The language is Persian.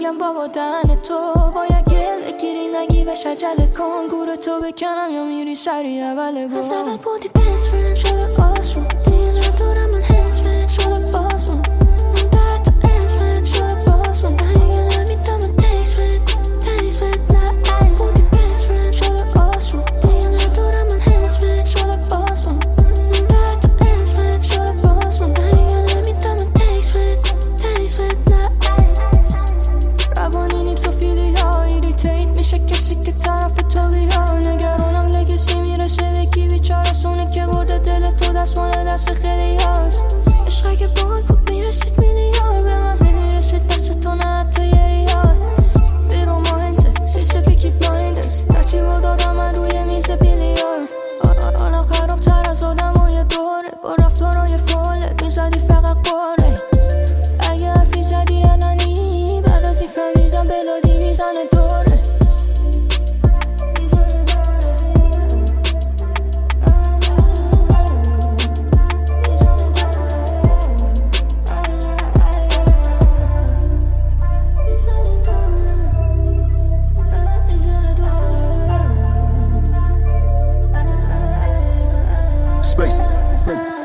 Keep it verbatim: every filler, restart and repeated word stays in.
میگم بابا دهن تو باید گله گیری نگی و شجله کن گور تو بکنم یا میری سری اول گم از اول بودی best friend شده آسون دیگه ندارم من حس بهت شده بازون من در تو اسمت شده بازون دیگه نمیدم تیس بهت تیس بهت نه بودی best friend شده آسون دیگه ندارم من حس بهت شده بازون من در تو اسمت شده بازون دیگه نمیدم تیس بهت تیس بهت نه روانی نیک تو فیلی ها ایریتیت میشه کسی که طرف تو بیا نگرانم لگسی میرسه به کی بیچاره سونه که برده دل تو دستمال دست خیلی هاست عشق اگه باید بود میرسید میلیار به من نمیرسید دست تو نه حتی یه ریال زیرو ماهنسه سیسه پیکی بلایندست ترتیب و دادم من روی میز بیلیار حالا خراب تر از آدم و یه دوره با رفتارای فالت میزدی فقط قاره اگه حرفی زدی علنی بعد از این فهمیدم بلادی میزنه دوره Space.